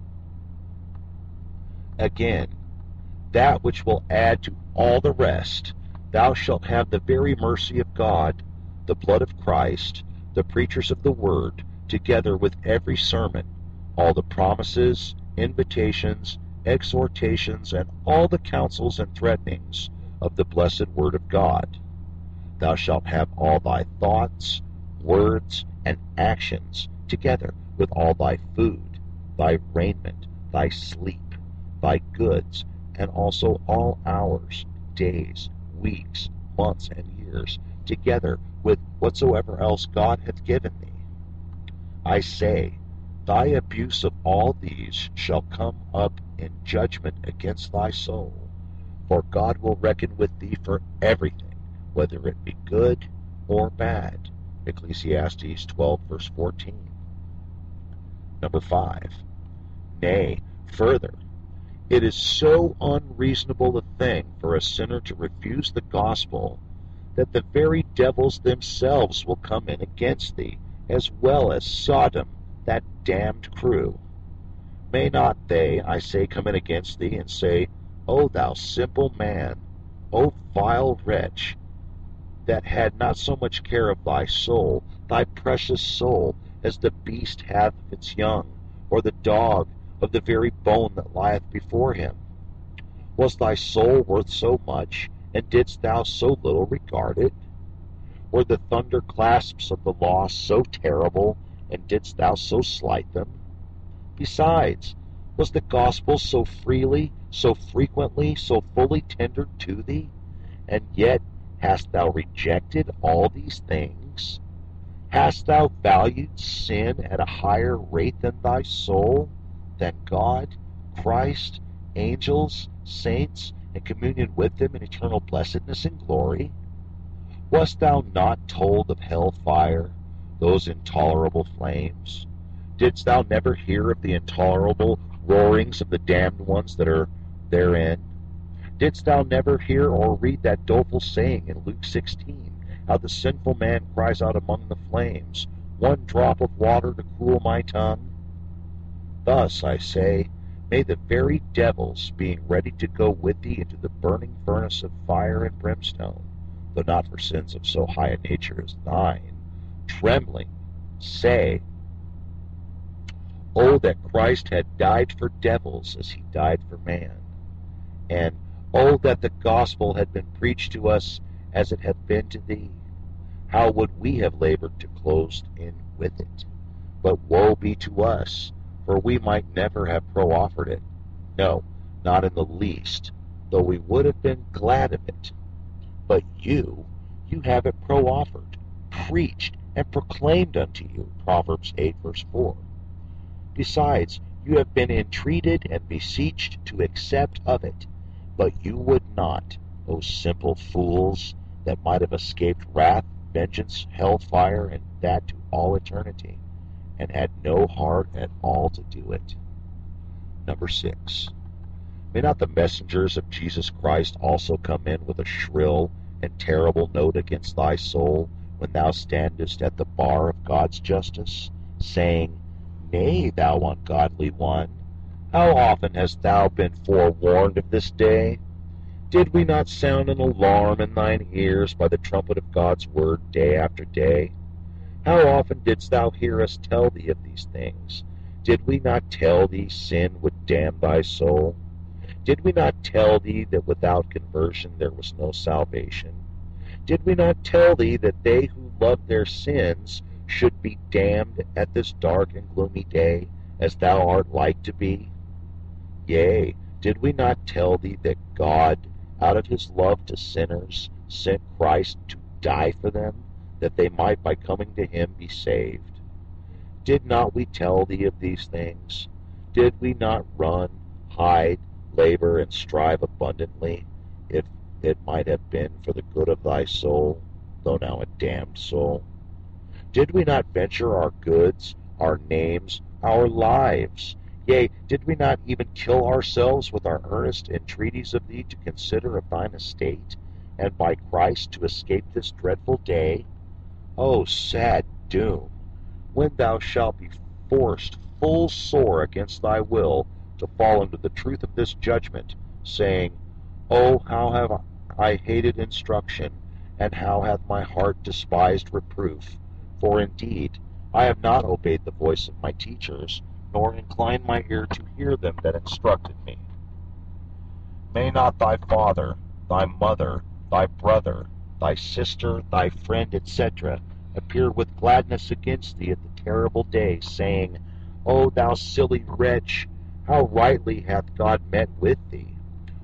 Again, that which will add to all the rest, thou shalt have the very mercy of God, the blood of Christ, the preachers of the word, together with every sermon, all the promises, invitations, exhortations, and all the counsels and threatenings of the blessed word of God. Thou shalt have all thy thoughts, words, and actions together with all thy food, thy raiment, thy sleep, thy goods, and also all hours, days, weeks, months, and years, together with whatsoever else God hath given thee. I say, thy abuse of all these shall come up in judgment against thy soul, for God will reckon with thee for everything, whether it be good or bad. Ecclesiastes twelve, verse fourteen. Number five. Nay, further, it is so unreasonable a thing for a sinner to refuse the gospel that the very devils themselves will come in against thee, as well as Sodom, that damned crew. May not they, I say, come in against thee, and say, O thou simple man, O vile wretch, that had not so much care of thy soul, thy precious soul, as the beast hath of its young, or the dog of the very bone that lieth before him? Was thy soul worth so much, and didst thou so little regard it? Were the thunder clasps of the lost so terrible, and didst thou so slight them? Besides, was the gospel so freely, so frequently, so fully tendered to thee, and yet hast thou rejected all these things? Hast thou valued sin at a higher rate than thy soul, than God, Christ, angels, saints, and communion with them in eternal blessedness and glory? Wast thou not told of hell fire, those intolerable flames? Didst thou never hear of the intolerable roarings of the damned ones that are therein? Didst thou never hear or read that doleful saying in Luke sixteen, how the sinful man cries out among the flames, one drop of water to cool my tongue? Thus, I say, may the very devils, being ready to go with thee into the burning furnace of fire and brimstone, though not for sins of so high a nature as thine, trembling, say, Oh, that Christ had died for devils as he died for man, and oh, that the gospel had been preached to us as it hath been to thee. How would we have labored to close in with it? But woe be to us, for we might never have pro-offered it. No, not in the least, though we would have been glad of it. But you, you have it pro-offered, preached, and proclaimed unto you. Proverbs eight, verse four. Besides, you have been entreated and beseeched to accept of it, but you would not, O simple fools, that might have escaped wrath, vengeance, hell fire, and that to all eternity, and had no heart at all to do it. Number six. May not the messengers of Jesus Christ also come in with a shrill and terrible note against thy soul when thou standest at the bar of God's justice, saying, Nay, thou ungodly one, how often hast thou been forewarned of this day? Did we not sound an alarm in thine ears by the trumpet of God's word day after day? How often didst thou hear us tell thee of these things? Did we not tell thee sin would damn thy soul? Did we not tell thee that without conversion there was no salvation? Did we not tell thee that they who loved their sins should be damned at this dark and gloomy day, as thou art like to be? Yea, did we not tell thee that God, out of his love to sinners, sent Christ to die for them, that they might by coming to him be saved? Did not we tell thee of these things? Did we not run, hide, labor, and strive abundantly, if it might have been for the good of thy soul, though now a damned soul? Did we not venture our goods, our names, our lives? Yea, did we not even kill ourselves with our earnest entreaties of thee to consider of thine estate, and by Christ to escape this dreadful day? O sad doom, when thou shalt be forced full sore against thy will to fall into the truth of this judgment, saying, Oh, how have I hated instruction, and how hath my heart despised reproof? For indeed, I have not obeyed the voice of my teachers, nor inclined my ear to hear them that instructed me. May not thy father, thy mother, thy brother, thy sister, thy friend, et cetera, appear with gladness against thee at the terrible day, saying, O thou silly wretch, how rightly hath God met with thee!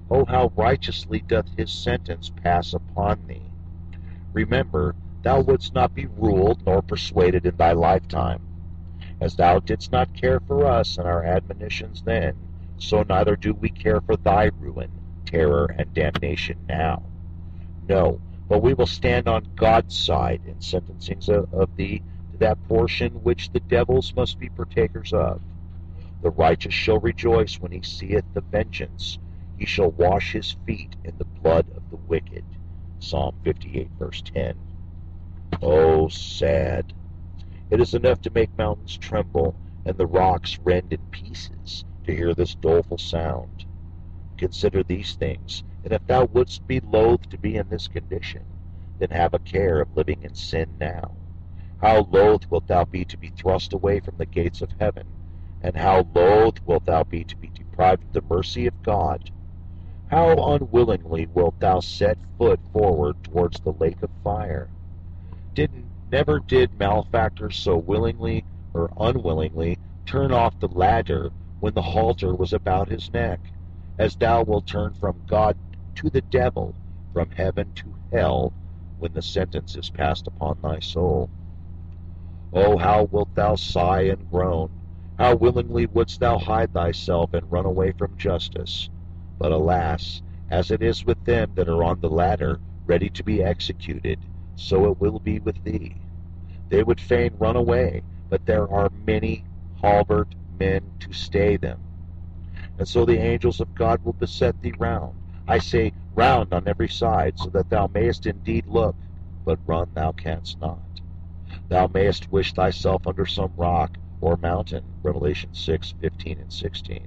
Oh, how righteously doth his sentence pass upon thee! Remember, thou wouldst not be ruled nor persuaded in thy lifetime. As thou didst not care for us and our admonitions then, so neither do we care for thy ruin, terror, and damnation now. No, but we will stand on God's side in sentencing of thee to that portion which the devils must be partakers of. The righteous shall rejoice when he seeth the vengeance. He shall wash his feet in the blood of the wicked. Psalm fifty-eight, verse ten. Oh, sad! It is enough to make mountains tremble and the rocks rend in pieces to hear this doleful sound. Consider these things, and if thou wouldst be loath to be in this condition, then have a care of living in sin now. How loath wilt thou be to be thrust away from the gates of heaven, and how loath wilt thou be to be deprived of the mercy of God? How unwillingly wilt thou set foot forward towards the lake of fire? Did, never did malefactors so willingly or unwillingly turn off the ladder when the halter was about his neck, as thou wilt turn from God to the devil, from heaven to hell, when the sentence is passed upon thy soul. Oh, how wilt thou sigh and groan! How willingly wouldst thou hide thyself and run away from justice! But alas, as it is with them that are on the ladder, ready to be executed, so it will be with thee. They would fain run away, but there are many halberd men to stay them. And so the angels of God will beset thee round, I say round on every side, so that thou mayest indeed look, but run thou canst not. Thou mayest wish thyself under some rock or mountain, Revelation six, fifteen and sixteen.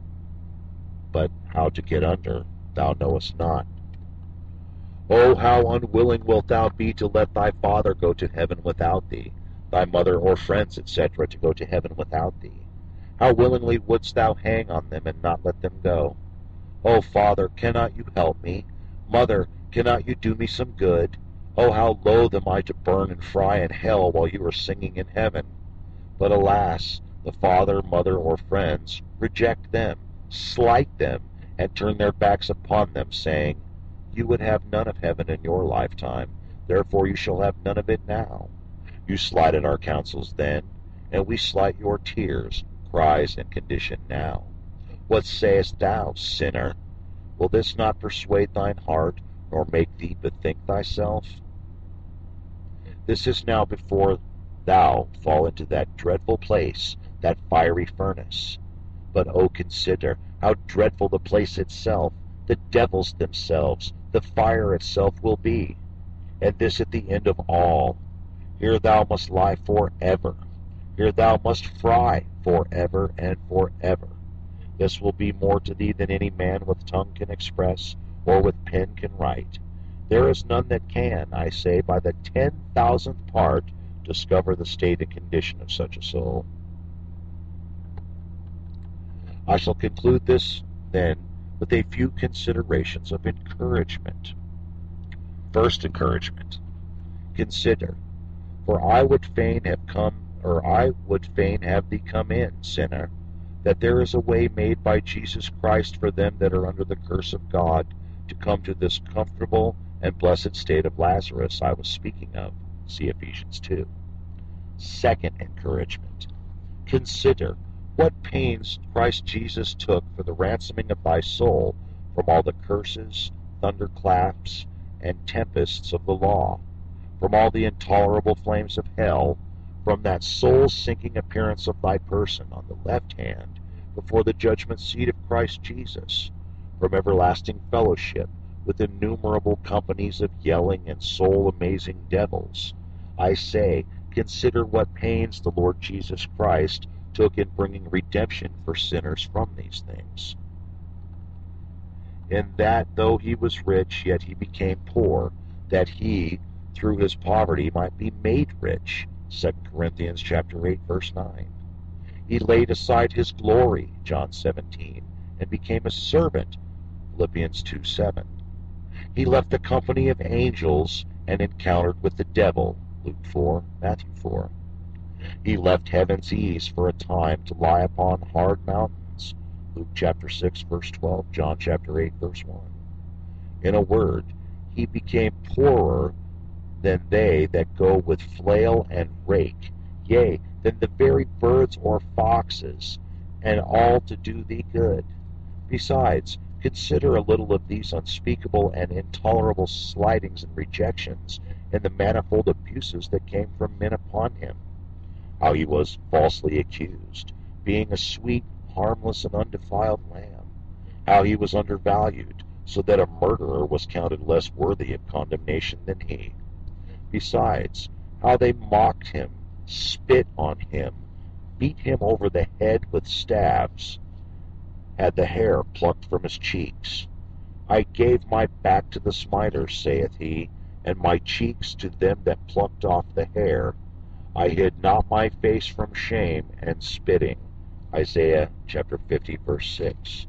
But how to get under, thou knowest not. Oh, how unwilling wilt thou be to let thy father go to heaven without thee, thy mother or friends, et cetera, to go to heaven without thee? How willingly wouldst thou hang on them and not let them go? Oh, Father, cannot you help me? Mother, cannot you do me some good? Oh, how loath am I to burn and fry in hell while you are singing in heaven! But alas, the father, mother, or friends reject them, slight them, and turn their backs upon them, saying, You would have none of heaven in your lifetime, therefore you shall have none of it now. You slighted our counsels then, and we slight your tears, cries, and condition now. What sayest thou, sinner? Will this not persuade thine heart, nor make thee bethink thyself? This is now before thou fall into that dreadful place, that fiery furnace. But oh, consider how dreadful the place itself, the devils themselves, the fire itself will be. And this at the end of all. Here thou must lie forever. Here thou must fry forever and forever. This will be more to thee than any man with tongue can express, or with pen can write. There is none that can, I say, by the ten thousandth part, discover the state and condition of such a soul. I shall conclude this, then, with a few considerations of encouragement. First encouragement. Consider, for I would fain have come, or I would fain have thee come in, sinner, that there is a way made by Jesus Christ for them that are under the curse of God, to come to this comfortable and blessed state of Lazarus I was speaking of. See Ephesians two. Second encouragement. Consider what pains Christ Jesus took for the ransoming of thy soul from all the curses, thunderclaps, and tempests of the law, from all the intolerable flames of hell, from that soul-sinking appearance of thy person on the left hand before the judgment seat of Christ Jesus, from everlasting fellowship with innumerable companies of yelling and soul-amazing devils. I say, consider what pains the Lord Jesus Christ took in bringing redemption for sinners from these things. In that, though he was rich, yet he became poor, that he, through his poverty, might be made rich. Second Corinthians chapter eight, verse nine. He laid aside his glory, John seventeen, and became a servant, Philippians two, seven. He left the company of angels and encountered with the devil, Luke four, Matthew four. He left heaven's ease for a time to lie upon hard mountains, Luke chapter six, verse twelve, John chapter eight, verse one. In a word, he became poorer than they that go with flail and rake, yea, than the very birds or foxes, and all to do thee good. Besides, consider a little of these unspeakable and intolerable slidings and rejections, and the manifold abuses that came from men upon him. How he was falsely accused, being a sweet, harmless, and undefiled lamb. How he was undervalued, so that a murderer was counted less worthy of condemnation than he. Besides, how they mocked him, spit on him, beat him over the head with staves, had the hair plucked from his cheeks. I gave my back to the smiters, saith he, and my cheeks to them that plucked off the hair. I hid not my face from shame and spitting. Isaiah chapter fifty, verse six.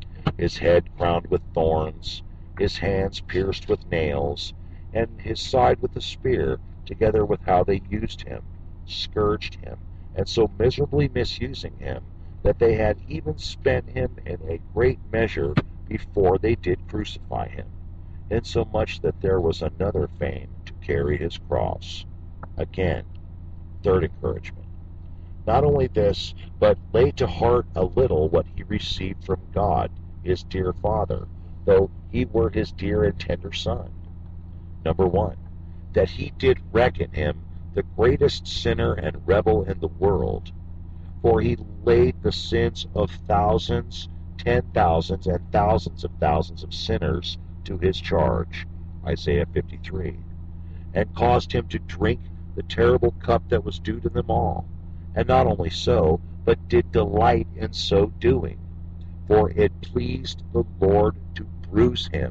His head crowned with thorns, his hands pierced with nails, and his side with a spear, together with how they used him, scourged him, and so miserably misusing him, that they had even spent him in a great measure before they did crucify him, insomuch that there was another fain to carry his cross. Again, third encouragement. Not only this, but lay to heart a little what he received from God, his dear Father, though he were his dear and tender Son. Number one, that he did reckon him the greatest sinner and rebel in the world, for he laid the sins of thousands, ten thousands, and thousands of thousands of sinners to his charge, Isaiah fifty-three, and caused him to drink the terrible cup that was due to them all, and not only so, but did delight in so doing, for it pleased the Lord to bruise him.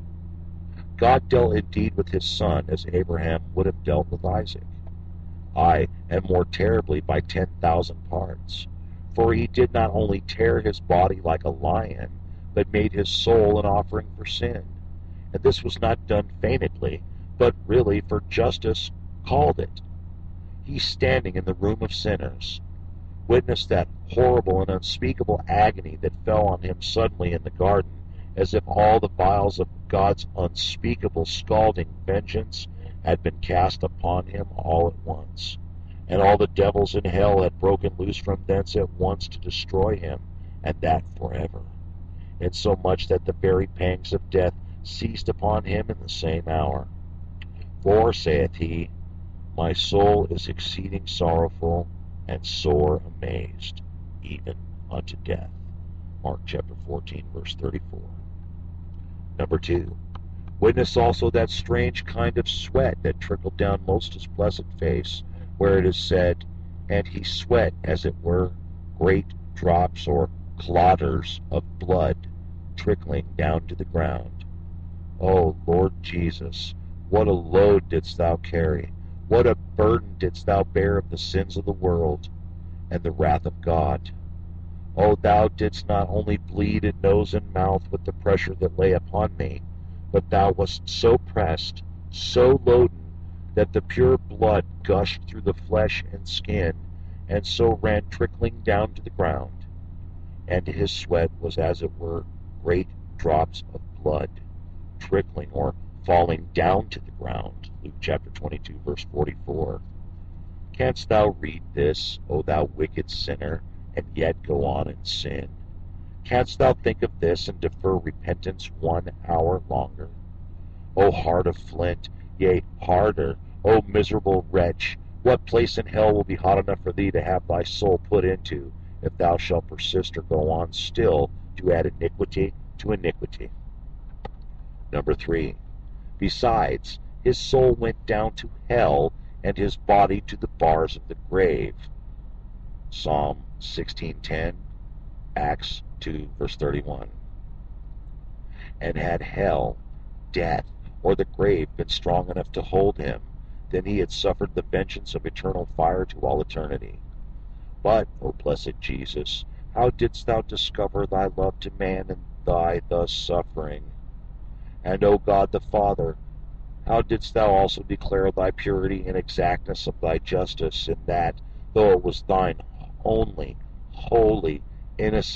God dealt indeed with his son as Abraham would have dealt with Isaac, aye, and more terribly by ten thousand parts. For he did not only tear his body like a lion, but made his soul an offering for sin. And this was not done feignedly, but really for justice called it. He standing in the room of sinners, witnessed that horrible and unspeakable agony that fell on him suddenly in the garden, as if all the vials of God's unspeakable scalding vengeance had been cast upon him all at once, and all the devils in hell had broken loose from thence at once to destroy him, and that forever, insomuch that the very pangs of death seized upon him in the same hour. For, saith he, my soul is exceeding sorrowful, and sore amazed, even unto death. Mark chapter fourteen, verse thirty-four. Number two, witness also that strange kind of sweat that trickled down most his blessed face, where it is said, and he sweat, as it were, great drops or clotters of blood trickling down to the ground. O Lord Jesus, what a load didst thou carry! What a burden didst thou bear of the sins of the world and the wrath of God! O thou didst not only bleed in nose and mouth with the pressure that lay upon me, but thou wast so pressed, so loaden, that the pure blood gushed through the flesh and skin, and so ran trickling down to the ground. And his sweat was as it were great drops of blood, trickling or falling down to the ground. Luke chapter twenty-two, verse forty-four. Canst thou read this, O thou wicked sinner, and yet go on in sin? Canst thou think of this and defer repentance one hour longer? O heart of flint, yea, harder, O miserable wretch, what place in hell will be hot enough for thee to have thy soul put into, if thou shalt persist or go on still to add iniquity to iniquity? Number three, besides, his soul went down to hell, and his body to the bars of the grave. Psalm sixteen ten, Acts two, verse thirty-one. And had hell, death, or the grave been strong enough to hold him, then he had suffered the vengeance of eternal fire to all eternity. But, O blessed Jesus, how didst thou discover thy love to man in thy thus suffering? And, O God the Father, how didst thou also declare thy purity and exactness of thy justice, in that, though it was thine only, holy, innocent,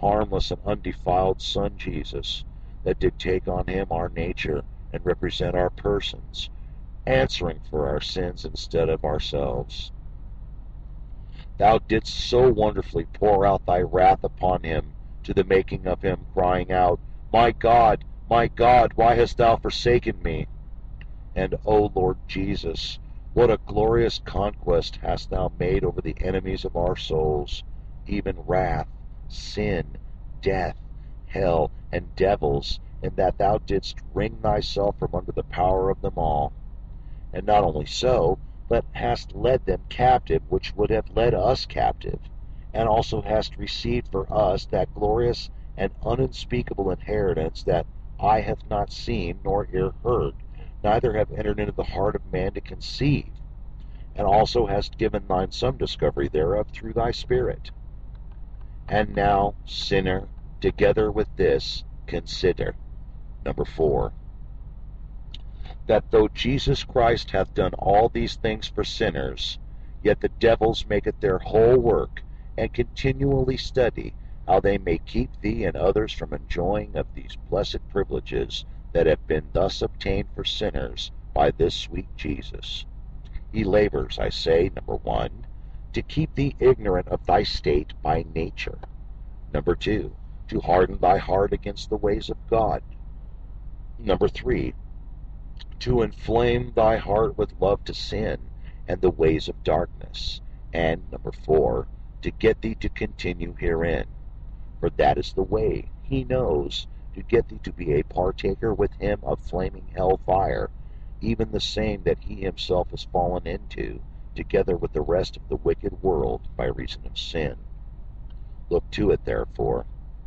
harmless and undefiled Son Jesus, that did take on him our nature and represent our persons, answering for our sins instead of ourselves. Thou didst so wonderfully pour out thy wrath upon him, to the making of him, crying out, My God, my God, why hast thou forsaken me? And, O Lord Jesus, what a glorious conquest hast thou made over the enemies of our souls, even wrath, sin, death, hell, and devils, in that thou didst wring thyself from under the power of them all. And not only so, but hast led them captive, which would have led us captive, and also hast received for us that glorious and unspeakable inheritance that eye hath not seen, nor ear heard, neither have entered into the heart of man to conceive, and also hast given thine some discovery thereof through thy Spirit. And now, sinner, together with this, consider, number four, that though Jesus Christ hath done all these things for sinners, yet the devils make it their whole work, and continually study how they may keep thee and others from enjoying of these blessed privileges that have been thus obtained for sinners by this sweet Jesus. He labors, I say, number one, to keep thee ignorant of thy state by nature. Number two, to harden thy heart against the ways of God. Number three, to inflame thy heart with love to sin and the ways of darkness. And number four, to get thee to continue herein. For that is the way, he knows, to get thee to be a partaker with him of flaming hell fire, even the same that he himself has fallen into, together with the rest of the wicked world by reason of sin. Look to it, therefore.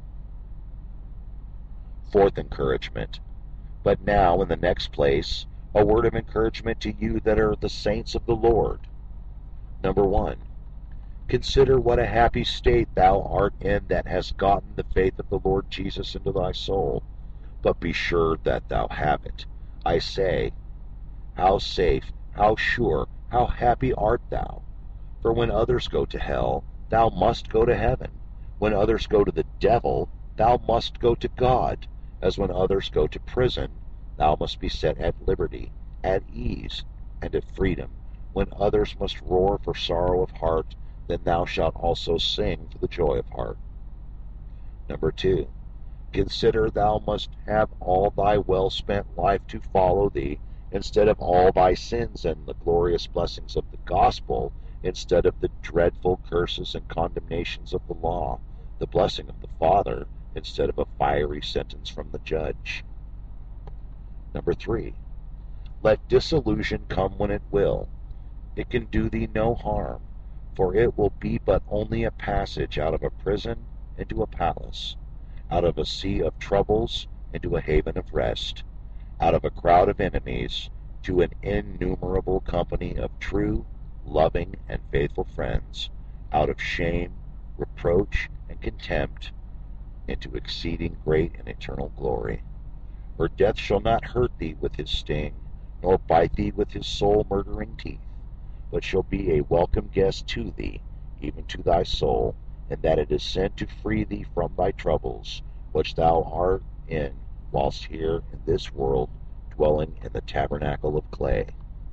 Fourth encouragement. But now, in the next place, a word of encouragement to you that are the saints of the Lord. Number one, consider what a happy state thou art in that hast gotten the faith of the Lord Jesus into thy soul. But be sure that thou have it. I say, how safe, how sure, how happy art thou? For when others go to hell, thou must go to heaven. When others go to the devil, thou must go to God. As when others go to prison, thou must be set at liberty, at ease, and at freedom. When others must roar for sorrow of heart, then thou shalt also sing for the joy of heart. Number two, consider thou must have all thy well-spent life to follow thee, instead of all thy sins, and the glorious blessings of the gospel, instead of the dreadful curses and condemnations of the law, the blessing of the Father, instead of a fiery sentence from the judge. Number three, let disillusion come when it will. It can do thee no harm, for it will be but only a passage out of a prison into a palace, out of a sea of troubles into a haven of rest, out of a crowd of enemies to an innumerable company of true, loving, and faithful friends, out of shame, reproach, and contempt, into exceeding great and eternal glory. For death shall not hurt thee with his sting, nor bite thee with his soul-murdering teeth, but shall be a welcome guest to thee, even to thy soul, and that it is sent to free thee from thy troubles, which thou art in whilst here in this world, dwelling in the tabernacle of clay.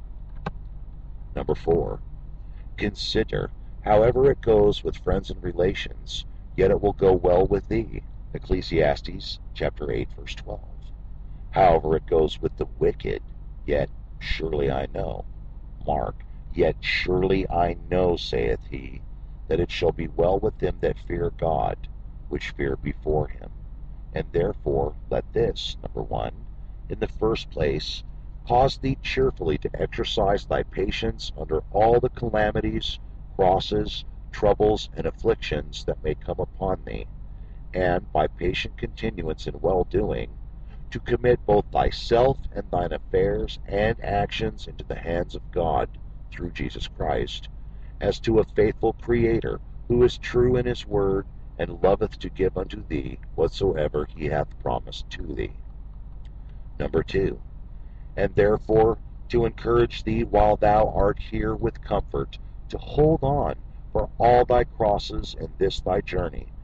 Number four, consider, however it goes with friends and relations, yet it will go well with thee. Ecclesiastes chapter eight, verse twelve. However it goes with the wicked, yet surely I know. Mark, yet surely I know, saith he, that it shall be well with them that fear God, which fear before him. And therefore let this, number one, in the first place, cause thee cheerfully to exercise thy patience under all the calamities, crosses, troubles, and afflictions that may come upon thee, and by patient continuance in well-doing, to commit both thyself and thine affairs and actions into the hands of God through Jesus Christ, as to a faithful Creator, who is true in his word, and loveth to give unto thee whatsoever he hath promised to thee. Number two, and therefore to encourage thee while thou art here with comfort, to hold on for all thy crosses in this thy journey,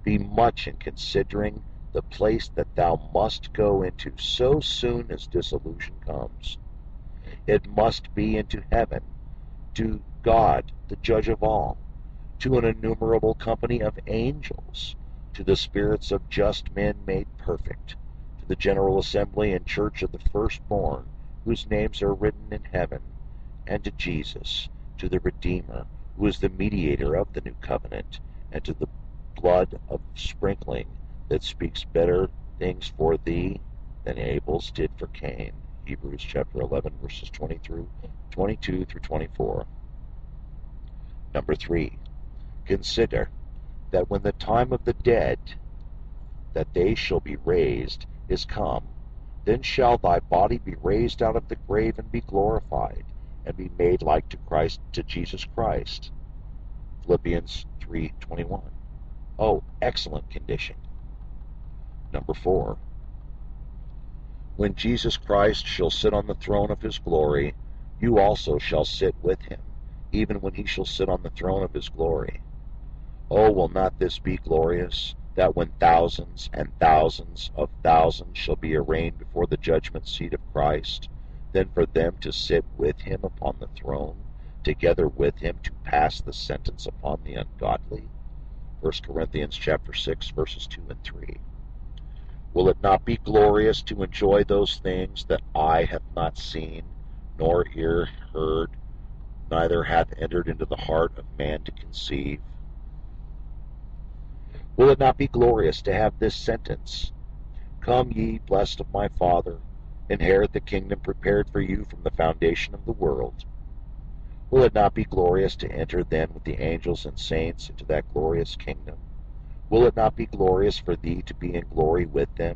Be much in considering the place that thou must go into so soon as dissolution comes. It must be into heaven, to God, the judge of all, to an innumerable company of angels, to the spirits of just men made perfect, to the general assembly and church of the firstborn, whose names are written in heaven, and to Jesus, to the Redeemer, who is the mediator of the new covenant, and to the blood of sprinkling that speaks better things for thee than Abel's did for Cain. Hebrews chapter eleven, verses twenty through twenty-two through twenty-four. Number three, consider that when the time of the dead, that they shall be raised, is come, then shall thy body be raised out of the grave and be glorified, and be made like to Christ, to Jesus Christ. Philippians three twenty-one. Oh, excellent condition. Number four, when Jesus Christ shall sit on the throne of his glory, you also shall sit with him, even when he shall sit on the throne of his glory. Oh, will not this be glorious, that when thousands and thousands of thousands shall be arraigned before the judgment seat of Christ, then for them to sit with him upon the throne, together with him to pass the sentence upon the ungodly? First Corinthians chapter six, verses two and three. Will it not be glorious to enjoy those things that eye hath not seen, nor ear heard, neither hath entered into the heart of man to conceive? Will it not be glorious to have this sentence, Come ye, blessed of my Father, inherit the kingdom prepared for you from the foundation of the world? Will it not be glorious to enter then with the angels and saints into that glorious kingdom? Will it not be glorious for thee to be in glory with them?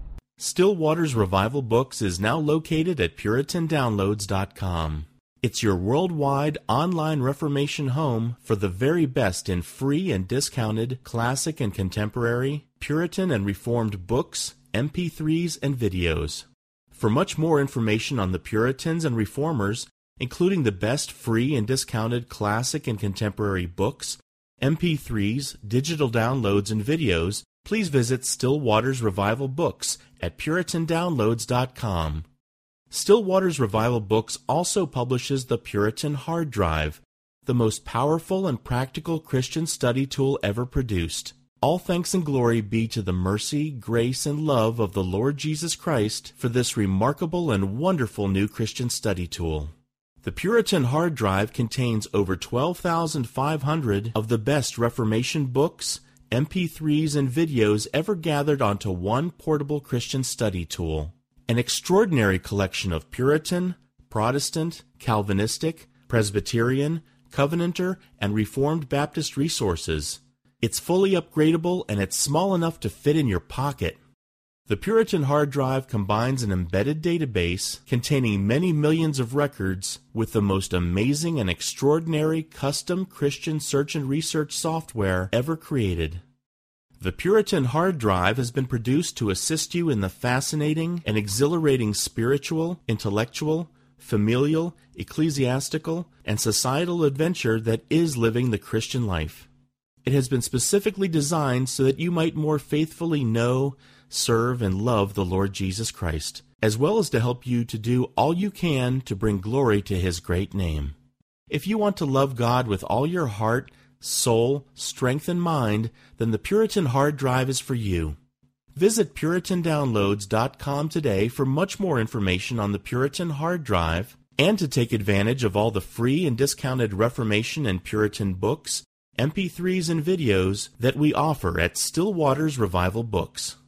Still Waters Revival Books is now located at Puritan Downloads dot com. It's your worldwide online Reformation home for the very best in free and discounted classic and contemporary, Puritan and Reformed books, M P threes, and videos. For much more information on the Puritans and Reformers, including the best free and discounted classic and contemporary books, M P threes, digital downloads, and videos, please visit Still Waters Revival Books at Puritan Downloads dot com. Still Waters Revival Books also publishes the Puritan Hard Drive, the most powerful and practical Christian study tool ever produced. All thanks and glory be to the mercy, grace, and love of the Lord Jesus Christ for this remarkable and wonderful new Christian study tool. The Puritan Hard Drive contains over twelve thousand five hundred of the best Reformation books, M P threes, and videos ever gathered onto one portable Christian study tool. An extraordinary collection of Puritan, Protestant, Calvinistic, Presbyterian, Covenanter, and Reformed Baptist resources. It's fully upgradable and it's small enough to fit in your pocket. The Puritan Hard Drive combines an embedded database containing many millions of records with the most amazing and extraordinary custom Christian search and research software ever created. The Puritan Hard Drive has been produced to assist you in the fascinating and exhilarating spiritual, intellectual, familial, ecclesiastical, and societal adventure that is living the Christian life. It has been specifically designed so that you might more faithfully know, serve, and love the Lord Jesus Christ, as well as to help you to do all you can to bring glory to His great name. If you want to love God with all your heart, soul, strength, and mind, then the Puritan Hard Drive is for you. Visit Puritan Downloads dot com today for much more information on the Puritan Hard Drive and to take advantage of all the free and discounted Reformation and Puritan books, M P threes, and videos that we offer at Still Waters Revival Books.